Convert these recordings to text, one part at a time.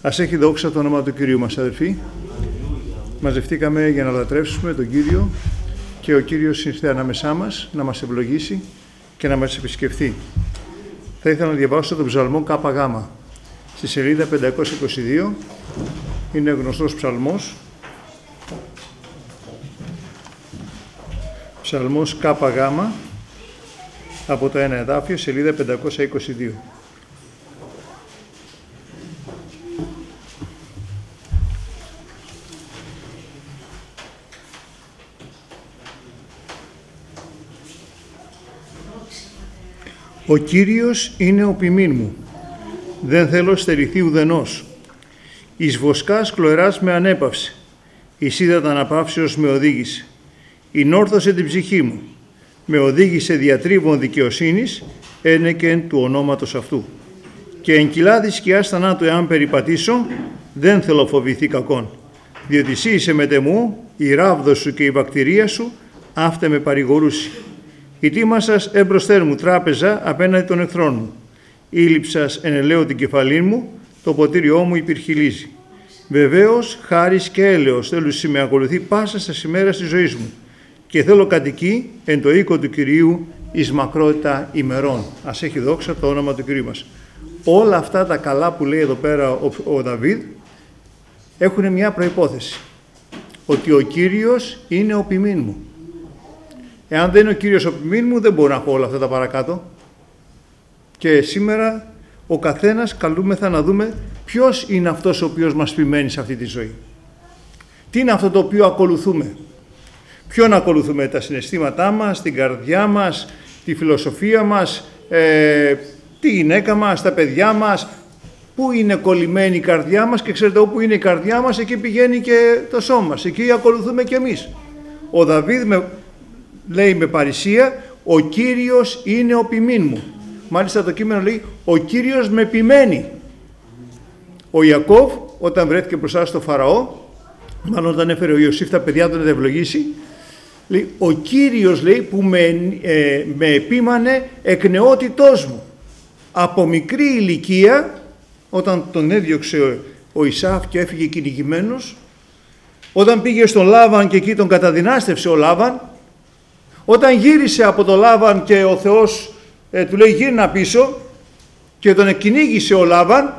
Ας έχει δόξα το όνομα του Κυρίου μας, αδελφοί. Μαζευτήκαμε για να λατρεύσουμε τον Κύριο και ο Κύριος ήρθε ανάμεσά μας να μας ευλογήσει και να μας επισκεφθεί. Θα ήθελα να διαβάσω τον ψαλμό ΚΓ. Στη σελίδα 522 είναι γνωστός ψαλμός. Ψαλμός ΚΓ από το 1 εδάφιο, σελίδα 522. Ο Κύριος είναι ο ποιμήν μου, δεν θέλω στερηθεί ουδενός. Εις βοσκάς κλοεράς με ανέπαυσε, εις ύδατα αναπαύσεως με οδήγησε. Ηνόρθωσε την ψυχή μου, με οδήγησε διατρίβων δικαιοσύνης, ένεκεν του ονόματος αυτού. Και εν κοιλάδη σκιάς θανάτου εάν περιπατήσω, δεν θέλω φοβηθεί κακόν. Διότι εσύ είσαι μετεμού, η ράβδος σου και η βακτηρία σου, αύτε με παρηγορούσι. Η τίμα σας έμπροσθέρ μου τράπεζα απέναντι των εχθρών μου. Ήλυψας εν ελαίο την κεφαλή μου, το ποτήριό μου υπηρχιλίζει. Βεβαίως, χάρις και έλεος θέλουσι με ακολουθεί πάσα στα ημέρας της ζωής μου. Και θέλω κατοικεί εν το οίκο του Κυρίου εις μακρότητα ημερών. Ας έχει δόξα το όνομα του Κυρίου μας. Όλα αυτά τα καλά που λέει εδώ πέρα ο Δαβίδ έχουν μια προϋπόθεση. Ότι ο Κύριος είναι ο ποιμήν μου. Εάν δεν είναι ο Κύριος ο ποιμήν μου, δεν μπορώ να έχω όλα αυτά τα παρακάτω. Και σήμερα ο καθένας καλούμεθα να δούμε ποιος είναι αυτός ο οποίος μας ποιμαίνει σε αυτή τη ζωή. Τι είναι αυτό το οποίο ακολουθούμε. Ποιον ακολουθούμε, τα συναισθήματά μας, την καρδιά μας, τη φιλοσοφία μας, τη γυναίκα μας, τα παιδιά μας. Πού είναι κολλημένη η καρδιά μας και ξέρετε όπου είναι η καρδιά μας, εκεί πηγαίνει και το σώμα μας. Εκεί ακολουθούμε κι εμείς. Ο Δαβίδ λέει με παρησία, ο Κύριος είναι ο ποιμήν μου. Μάλιστα το κείμενο λέει, ο Κύριος με ποιμένη. Ο Ιακώβ όταν βρέθηκε μπροστά στο Φαραώ, μάλλον όταν έφερε ο Ιωσήφ τα παιδιά του να τα ευλογήσει, λέει, ο Κύριος λέει που με επίμανε εκ νεότητός μου. Από μικρή ηλικία, όταν τον έδιωξε ο Ισαύ και έφυγε κυνηγημένος, όταν πήγε στον Λάβαν και εκεί τον καταδυνάστευσε ο Λάβαν, όταν γύρισε από τον Λάβαν και ο Θεός του λέει γύρνα πίσω και τον εκκυνήγησε ο Λάβαν,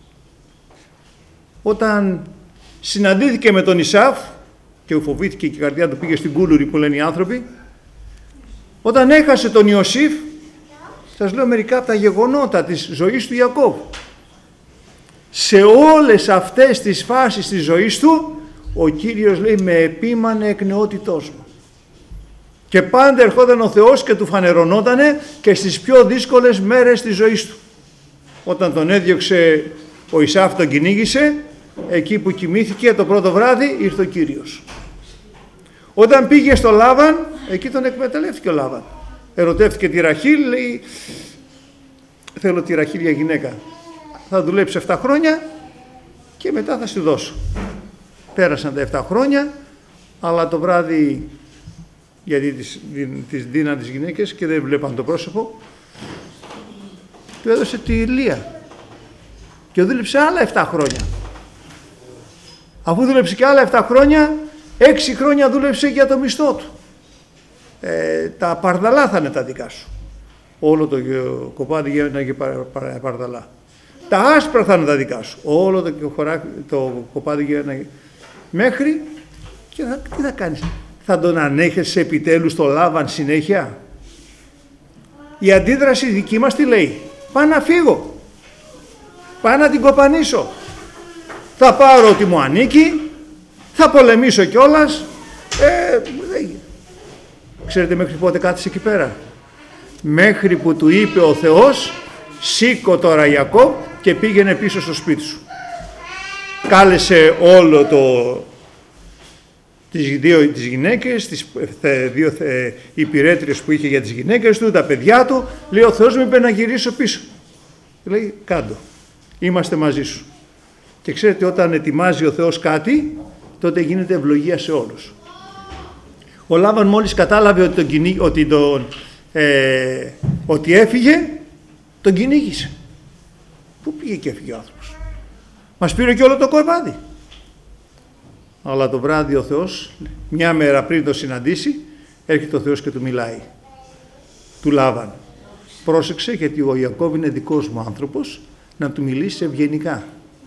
όταν συναντήθηκε με τον Ισαύ και φοβήθηκε και η καρδιά του πήγε στην κούλουρη που λένε οι άνθρωποι, όταν έχασε τον Ιωσήφ, σας λέω μερικά από τα γεγονότα της ζωής του Ιακώβ. Σε όλες αυτές τις φάσεις της ζωής του, ο Κύριος λέει με επίμανε εκ νεότητός μου. Και πάντα ερχόταν ο Θεός και του φανερωνότανε και στις πιο δύσκολες μέρες της ζωής του. Όταν τον έδιωξε ο Ισαύ, τον κυνήγησε, εκεί που κοιμήθηκε το πρώτο βράδυ ήρθε ο Κύριος. Όταν πήγε στο Λάβαν, εκεί τον εκμεταλλεύτηκε ο Λάβαν. Ερωτεύτηκε τη Ραχήλ, λέει θέλω τη Ραχήλ για γυναίκα. Θα δουλέψει 7 χρόνια και μετά θα στη δώσω. Πέρασαν τα 7 χρόνια, αλλά το βράδυ, γιατί τις δίναν τις γυναίκες και δεν βλέπαν το πρόσωπο, του έδωσε τη Λία και δούλεψε άλλα 7 χρόνια. Αφού δούλεψε και άλλα 7 χρόνια, 6 χρόνια δούλεψε για το μισθό του. Τα παρδαλά θα είναι τα δικά σου. Όλο το κοπάδι γίνανε παρδαλά. Τα άσπρα θα είναι τα δικά σου. Όλο το κοπάδι γίνανε μέχρι και τι θα κάνεις. Θα τον ανέχεσαι επιτέλους στο Λάβαν συνέχεια. Η αντίδραση δική μας τι λέει. Πάω να φύγω. Πάω να την κοπανίσω. Θα πάρω ό,τι μου ανήκει. Θα πολεμήσω κιόλας. Ξέρετε μέχρι πότε κάθισε εκεί πέρα. Μέχρι που του είπε ο Θεός, σήκω τώρα Ιακώβ και πήγαινε πίσω στο σπίτι σου. Κάλεσε όλο τις γυναίκες, τις δύο υπηρέτριες που είχε για τις γυναίκες του, τα παιδιά του. Λέει ο Θεός μου είπε να γυρίσω πίσω. Λέει κάντο, είμαστε μαζί σου. Και ξέρετε όταν ετοιμάζει ο Θεός κάτι, τότε γίνεται ευλογία σε όλους. Ο Λάβαν μόλις κατάλαβε ότι έφυγε, τον κυνήγησε. Πού πήγε και έφυγε ο άνθρωπος. Μας πήρε και όλο το κορμάδι. Αλλά το βράδυ ο Θεός, μια μέρα πριν το συναντήσει, έρχεται ο Θεός και του μιλάει. Του Λάβαν. Πρόσεξε, γιατί ο Ιακώβ είναι δικός μου άνθρωπος, να του μιλήσει ευγενικά.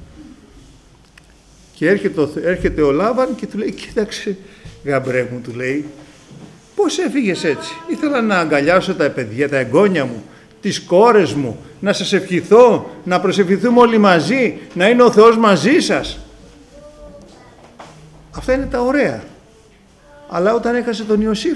Και έρχεται ο Λάβαν και του λέει, κοίταξε γαμπρέ μου, του λέει, πώς έφυγες έτσι? Ήθελα να αγκαλιάσω τα παιδιά, τα εγγόνια μου, τις κόρες μου, να σας ευχηθώ, να προσευχηθούμε όλοι μαζί, να είναι ο Θεός μαζί σας. Αυτά είναι τα ωραία. Αλλά όταν έχασε τον Ιωσήφ,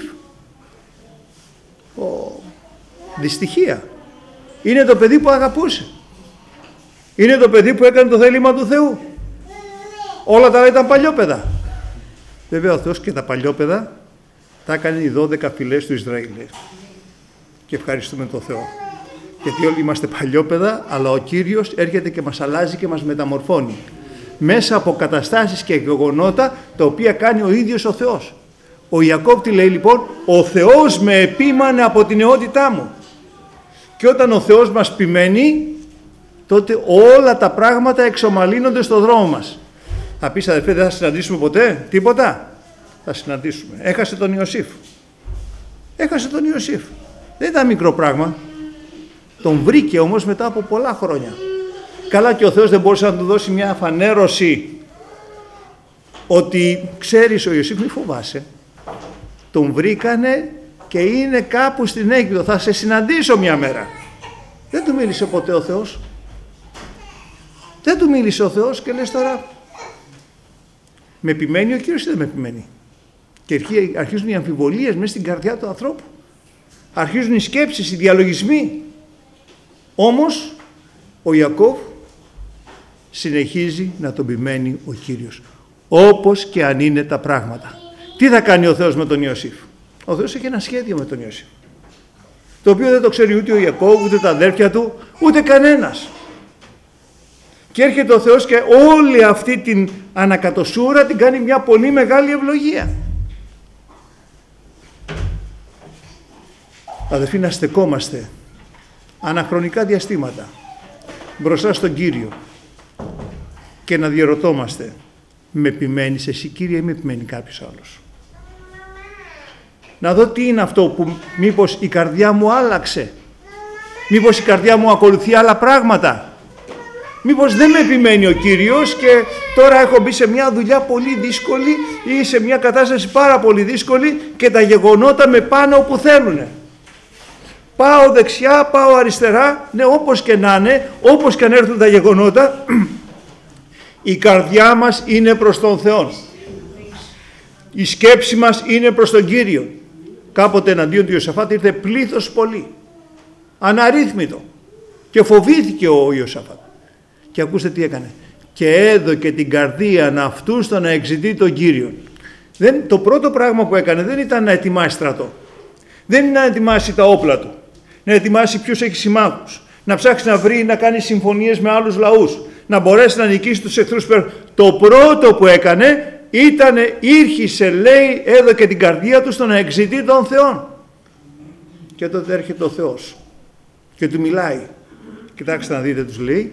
δυστυχία. Είναι το παιδί που αγαπούσε. Είναι το παιδί που έκανε το θέλημα του Θεού. Όλα τα άλλα ήταν παλιόπαιδα. Βέβαια ο Θεός και τα παλιόπαιδα τα έκανε οι 12 φυλές του Ισραήλ. Και ευχαριστούμε τον Θεό. Γιατί όλοι είμαστε παλιόπαιδα, αλλά ο Κύριος έρχεται και μας αλλάζει και μας μεταμορφώνει. Μέσα από καταστάσεις και γεγονότα τα οποία κάνει ο ίδιος ο Θεός. Ο Ιακώβ τι λέει λοιπόν? Ο Θεός με επίμανε από την νεότητά μου. Και όταν ο Θεός μας ποιμένει, τότε όλα τα πράγματα εξομαλύνονται στο δρόμο μας. Θα πεις, αδερφέ, δεν θα συναντήσουμε ποτέ τίποτα? Θα συναντήσουμε. Έχασε τον Ιωσήφ. Έχασε τον Ιωσήφ. Δεν ήταν μικρό πράγμα. Τον βρήκε όμως μετά από πολλά χρόνια. Καλά, και ο Θεός δεν μπορούσε να του δώσει μια φανέρωση ότι ξέρεις, ο Ιωσήφ, μη φοβάσαι. Τον βρήκανε και είναι κάπου στην Αίγυπτο. Θα σε συναντήσω μια μέρα. Δεν του μίλησε ποτέ ο Θεός. Δεν του μίλησε ο Θεός και λες τώρα, με επιμένει ο Κύριος ή δεν με επιμένει? Και αρχίζουν οι αμφιβολίες μέσα στην καρδιά του ανθρώπου. Αρχίζουν οι σκέψεις, οι διαλογισμοί. Όμως ο Ιακώβ συνεχίζει να τον επιμένει ο Κύριος. Όπως και αν είναι τα πράγματα. Τι θα κάνει ο Θεός με τον Ιωσήφ? Ο Θεός έχει ένα σχέδιο με τον Ιωσήφ, το οποίο δεν το ξέρει ούτε ο Ιακώβ, ούτε τα αδέρφια του, ούτε κανένας. Και έρχεται ο Θεός και όλη αυτή την ανακατοσούρα την κάνει μια πολύ μεγάλη ευλογία. Αδελφοί, να στεκόμαστε αναχρονικά διαστήματα μπροστά στον Κύριο και να διερωτόμαστε, με επιμένεις εσύ, Κύριε, ή με επιμένει κάποιος άλλος? Να δω τι είναι αυτό που μήπως η καρδιά μου άλλαξε, μήπως η καρδιά μου ακολουθεί άλλα πράγματα, μήπως δεν με επιμένει ο Κύριος και τώρα έχω μπει σε μια δουλειά πολύ δύσκολη ή σε μια κατάσταση πάρα πολύ δύσκολη και τα γεγονότα με πάνε όπου θέλουνε. Πάω δεξιά, πάω αριστερά, ναι, όπως και να είναι, όπως και αν έρθουν τα γεγονότα, η καρδιά μας είναι προς τον Θεό. Η σκέψη μας είναι προς τον Κύριο. Κάποτε εναντίον του Ιωσαφάτ ήρθε πλήθος πολύ, αναρρύθμιτο, και φοβήθηκε ο Ιωσαφάτ. Και ακούστε τι έκανε. Και έδωκε την καρδία αυτού στο να εξητεί τον Κύριο. Το πρώτο πράγμα που έκανε δεν ήταν να ετοιμάσει στρατό. Δεν είναι να ετοιμάσει τα όπλα του. Να ετοιμάσει ποιους έχει συμμάχους. Να ψάξει να βρει, να κάνει συμφωνίες με άλλους λαούς. Να μπορέσει να νικήσει τους εχθρούς. Το πρώτο που έκανε ήταν, ήρχισε, λέει, έδωκε την καρδία του στο να εξητεί τον Θεό. Και τότε έρχεται ο Θεός και του μιλάει. Κοιτάξτε να δείτε, τους λέει,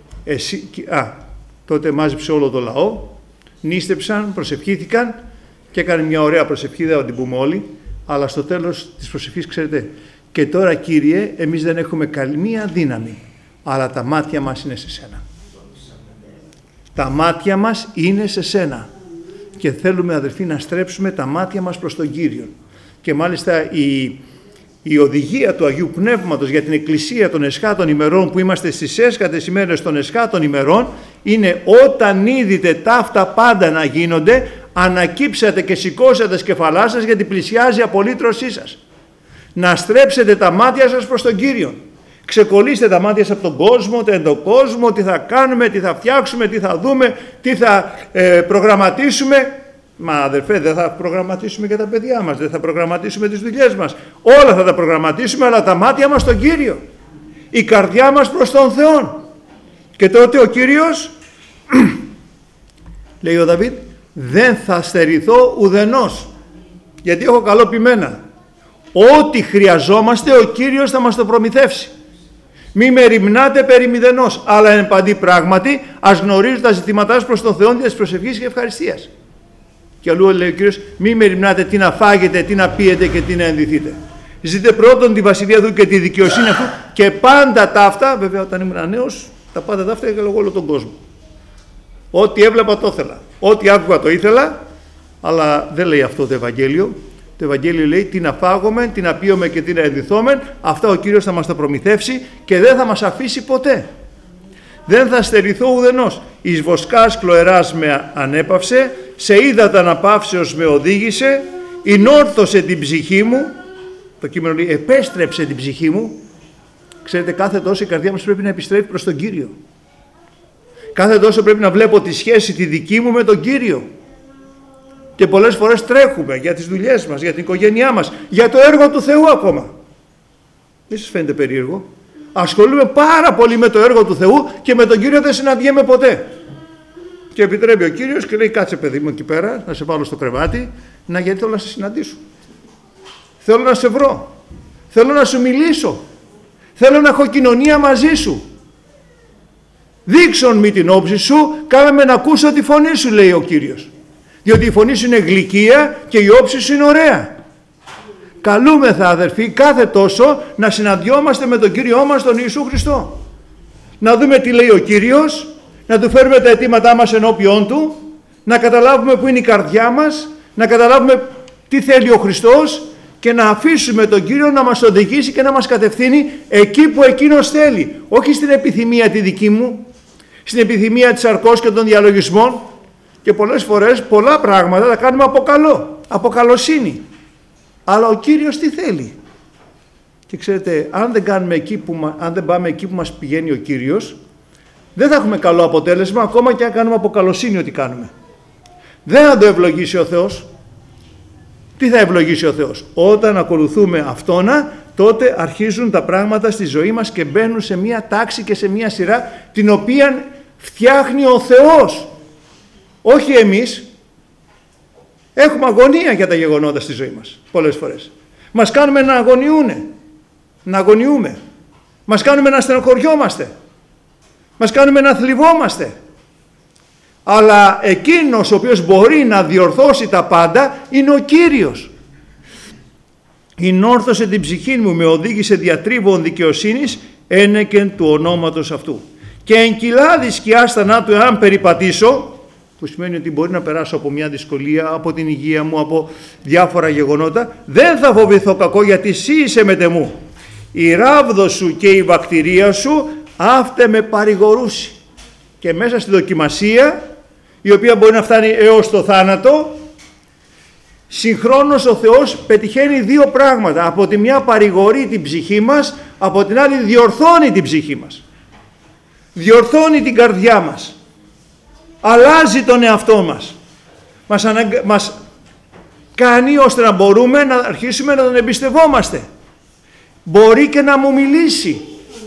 τότε μάζεψε όλο το λαό, νήστεψαν, προσευχήθηκαν και έκανε μια ωραία προσευχή, δεν θα την πούμε όλοι, αλλά στο τέλος της προσευχής, ξέρετε, και τώρα, Κύριε, εμείς δεν έχουμε καμία δύναμη, αλλά τα μάτια μας είναι σε Σένα. Τα μάτια μας είναι σε Σένα και θέλουμε, αδελφοί, να στρέψουμε τα μάτια μας προς τον Κύριο. Και μάλιστα η οδηγία του Αγίου Πνεύματος για την Εκκλησία των Εσχάτων ημερών, που είμαστε στις έσχατες ημέρες των Εσχάτων ημερών, είναι όταν είδητε ταύτα πάντα να γίνονται, ανακύψατε και σηκώσατε σκεφαλά σας, γιατί πλησιάζει η απολύτρωσή σας. Να στρέψετε τα μάτια σας προς τον Κύριο. Ξεκολλήστε τα μάτια σας από τον κόσμο, τον κόσμο, τι θα κάνουμε, τι θα φτιάξουμε, τι θα δούμε, τι θα προγραμματίσουμε. Μα αδερφέ, δεν θα προγραμματίσουμε και τα παιδιά μας, δεν θα προγραμματίσουμε τις δουλειές μας. Όλα θα τα προγραμματίσουμε, αλλά τα μάτια μας στον Κύριο. Η καρδιά μας προς τον Θεό. Και τότε ο Κύριος, λέει ο Δαβίδ, δεν θα στερηθώ ουδενός, γιατί έχω καλό ποιμένα. Ό,τι χρειαζόμαστε ο Κύριος θα μας το προμηθεύσει. Μη μεριμνάτε περί μηδενός, αλλά εν παντί πράγματι ας γνωρίζετε τα ζητήματά σας προς τον Θεό δια της προσευχής και ευχαριστίας. Και αλλού λέει ο Κύριος, μη μεριμνάτε τι να φάγετε, τι να πίετε και τι να ενδυθείτε. Ζείτε πρώτον τη βασιλεία του και τη δικαιοσύνη αυτού και πάντα τα αυτά, βέβαια όταν ήμουν νέος, τα πάντα τα αυτά έκανα όλο τον κόσμο. Ό,τι έβλεπα το ήθελα, ό,τι άκουγα το ήθελα, αλλά δεν λέει αυτό το Ευαγγέλιο. Το Ευαγγέλιο λέει τι να φάγουμε, τι να πίουμε και τι να ενδυθούμε. Αυτά ο Κύριος θα μας τα προμηθεύσει και δεν θα μας αφήσει ποτέ. Δεν θα στερηθώ ουδενός. Εις βοσκάς κλοεράς με ανέπαυσε, σε ύδατα αναπαύσεως με οδήγησε, ενόρθωσε την ψυχή μου. Το κείμενο λέει επέστρεψε την ψυχή μου. Ξέρετε, κάθε τόσο η καρδιά μας πρέπει να επιστρέφει προς τον Κύριο. Κάθε τόσο πρέπει να βλέπω τη σχέση τη δική μου με τον Κύριο. Και πολλές φορές τρέχουμε για τις δουλειές μας, για την οικογένειά μας, για το έργο του Θεού ακόμα. Μη σας φαίνεται περίεργο. Ασχολούμαι πάρα πολύ με το έργο του Θεού και με τον Κύριο δεν συναντιέμαι ποτέ. Και επιτρέπει ο Κύριος και λέει κάτσε παιδί μου εκεί πέρα, να σε βάλω στο κρεβάτι, γιατί θέλω να σε συναντήσω. Θέλω να σε βρω. Θέλω να σου μιλήσω. Θέλω να έχω κοινωνία μαζί σου. Δείξον μη την όψη σου, κάνε με να ακούσω τη φωνή σου, λέει ο Κύριος. Διότι η φωνή σου είναι γλυκία και η όψη σου είναι ωραία. Καλούμεθα αδερφοί κάθε τόσο να συναντιόμαστε με τον Κύριό μας τον Ιησού Χριστό. Να δούμε τι λέει ο Κύριος, να του φέρουμε τα αιτήματά μας ενώπιόν του, να καταλάβουμε που είναι η καρδιά μας, να καταλάβουμε τι θέλει ο Χριστός και να αφήσουμε τον Κύριο να μας οδηγήσει και να μας κατευθύνει εκεί που Εκείνος θέλει. Όχι στην επιθυμία τη δική μου, στην επιθυμία της αρκός και των διαλογισμών. Και πολλές φορές πολλά πράγματα τα κάνουμε από καλό, από καλοσύνη. Αλλά ο Κύριος τι θέλει? Και ξέρετε, αν δεν πάμε εκεί που μας πηγαίνει ο Κύριος, δεν θα έχουμε καλό αποτέλεσμα, ακόμα και αν κάνουμε από καλοσύνη ό,τι κάνουμε. Δεν θα το ευλογήσει ο Θεός. Τι θα ευλογήσει ο Θεός? Όταν ακολουθούμε Αυτόνα, τότε αρχίζουν τα πράγματα στη ζωή μας και μπαίνουν σε μια τάξη και σε μια σειρά την οποία φτιάχνει ο Θεός. Όχι εμείς. Έχουμε αγωνία για τα γεγονότα στη ζωή μας πολλές φορές. Μας κάνουμε να αγωνιούμε. Μας κάνουμε να στενοχωριόμαστε. Μας κάνουμε να θλιβόμαστε. Αλλά εκείνος ο οποίος μπορεί να διορθώσει τα πάντα είναι ο Κύριος. «Ενόρθωσε την ψυχή μου, με οδήγησε διατρίβων δικαιοσύνης, ένεκεν του ονόματος αυτού. Και εν κοιλάδη σκιάς θανάτου εάν περιπατήσω», που σημαίνει ότι μπορεί να περάσω από μια δυσκολία, από την υγεία μου, από διάφορα γεγονότα, «δεν θα φοβηθώ κακό, γιατί εσύ είσαι μετεμού. Η ράβδος σου και η βακτηρία σου αύτε με παρηγορούσι». Και μέσα στη δοκιμασία, η οποία μπορεί να φτάνει έως το θάνατο, συγχρόνως ο Θεός πετυχαίνει δύο πράγματα. Από τη μια παρηγορεί την ψυχή μας, από την άλλη διορθώνει την ψυχή μας. Διορθώνει την καρδιά μας. Αλλάζει τον εαυτό μας. Μας κάνει ώστε να μπορούμε να αρχίσουμε να τον εμπιστευόμαστε. Μπορεί και να μου μιλήσει.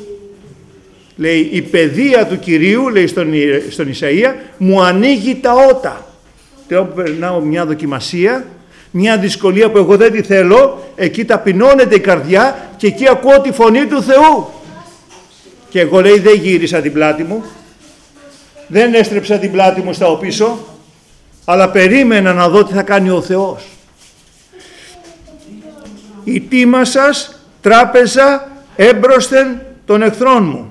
Λέει, η παιδεία του Κυρίου, λέει στον Ισαΐα, μου ανοίγει τα ότα. Τώρα που περνάω μια δοκιμασία, μια δυσκολία που εγώ δεν τη θέλω, εκεί ταπεινώνεται η καρδιά και εκεί ακούω τη φωνή του Θεού. Και εγώ, λέει, δεν γύρισα την πλάτη μου, δεν έστρεψα την πλάτη μου στα οπίσω, αλλά περίμενα να δω τι θα κάνει ο Θεός. «Ητήμασας τράπεζα έμπροσθεν των εχθρών μου».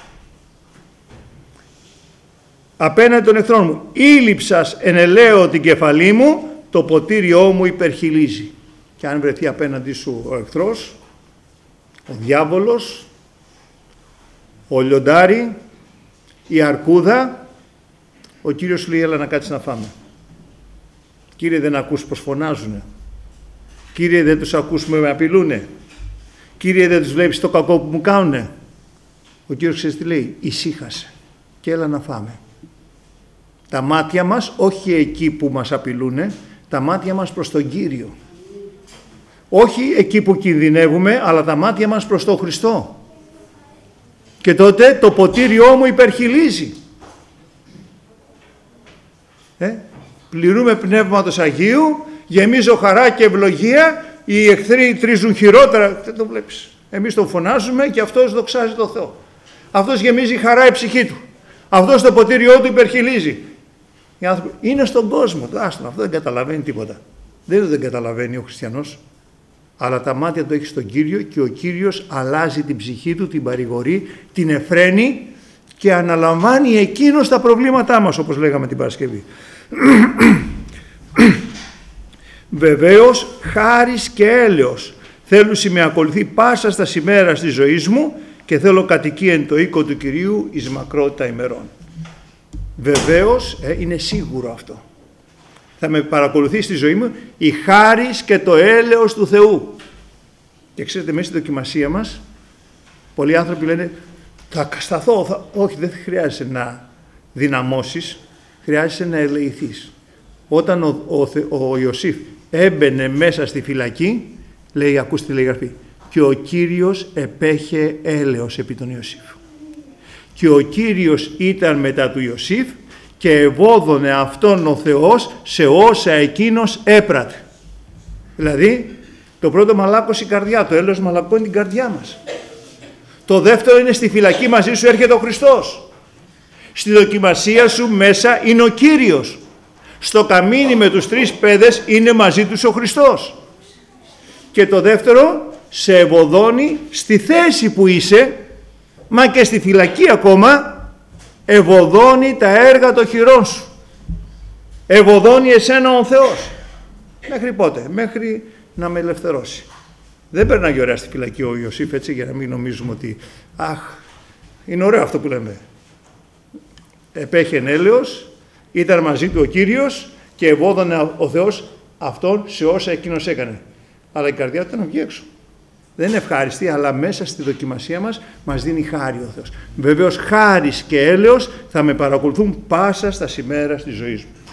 Απέναντι των εχθρών μου. «Ήλυψας ενελαίω την κεφαλή μου, το ποτήριό μου υπερχιλίζει». Και αν βρεθεί απέναντι σου ο εχθρός, ο διάβολος, ο λιοντάρι, η αρκούδα, ο Κύριος σου λέει, έλα να κάτσεις να φάμε. Κύριε, δεν ακούς πως φωνάζουνε? Κύριε, δεν τους ακούς που με απειλούνε? Κύριε, δεν τους βλέπεις το κακό που μου κάνουνε? Ο Κύριος ξέρεις τι λέει? Ησύχασε και έλα να φάμε. Τα μάτια μας όχι εκεί που μας απειλούνε, τα μάτια μας προς τον Κύριο. Όχι εκεί που κινδυνεύουμε, αλλά τα μάτια μας προς τον Χριστό. Και τότε το ποτήριό μου υπερχιλίζει. Πληρούμε πνεύματος Αγίου, γεμίζω χαρά και ευλογία, οι εχθροί τρίζουν χειρότερα. Δεν το βλέπεις. Εμείς τον φωνάζουμε και αυτός δοξάζει τον Θεό. Αυτός γεμίζει χαρά η ψυχή του. Αυτός το ποτήριό του υπερχειλίζει. Οι άνθρωποι είναι στον κόσμο. Άστον, αυτό δεν καταλαβαίνει τίποτα. Δεν καταλαβαίνει ο χριστιανός. Αλλά τα μάτια του έχει στον Κύριο και ο Κύριος αλλάζει την ψυχή του, την παρηγορεί, την εφραίνει και αναλαμβάνει εκείνος τα προβλήματά μας, όπως λέγαμε την Παρασκευή. Βεβαίως, χάρις και έλεος θέλουσι με ακολουθεί πάσα στα ημέρα της ζωής μου και θέλω κατοικία εν το οίκο του Κυρίου εις μακρότητα ημερών. Βεβαίως, είναι σίγουρο αυτό. Θα με παρακολουθεί στη ζωή μου η χάρις και το έλεος του Θεού. Και ξέρετε, μέσα στη δοκιμασία μας, πολλοί άνθρωποι λένε θα σταθώ, όχι, δεν χρειάζεται να δυναμώσεις, χρειάζεται να ελεηθείς. Όταν ο Ιωσήφ έμπαινε μέσα στη φυλακή, λέει, ακούστε τι λέει η Γραφή, και ο Κύριος επέχε έλεος επί τον Ιωσήφ. Και ο Κύριος ήταν μετά του Ιωσήφ και ευώδωνε αυτόν ο Θεός σε όσα εκείνος έπρατε. Δηλαδή, το πρώτο μαλάκωσε η καρδιά, το έλεος μαλακώνει την καρδιά μας. Το δεύτερο είναι στη φυλακή μαζί σου έρχεται ο Χριστός. Στη δοκιμασία σου μέσα είναι ο Κύριος. Στο καμίνι με τους 3 παιδες είναι μαζί τους ο Χριστός. Και το δεύτερο, σε ευωδώνει στη θέση που είσαι, μα και στη φυλακή ακόμα, ευωδώνει τα έργα των χειρών σου. Ευωδώνει εσένα ο Θεός. Μέχρι πότε? Μέχρι να με ελευθερώσει. Δεν περνάει ωραία στη φυλακή ο Ιωσήφ, έτσι, για να μην νομίζουμε ότι είναι ωραίο αυτό που λέμε. Επέχεν έλεος, ήταν μαζί του ο Κύριος και ευώδωνε ο Θεός αυτόν σε όσα εκείνος έκανε. Αλλά η καρδιά του ήταν να βγει έξω. Δεν είναι ευχάριστη, αλλά μέσα στη δοκιμασία μας δίνει χάρη ο Θεός. Βεβαίως χάρις και έλεος θα με παρακολουθούν πάσα στα ημέρα της ζωής μου.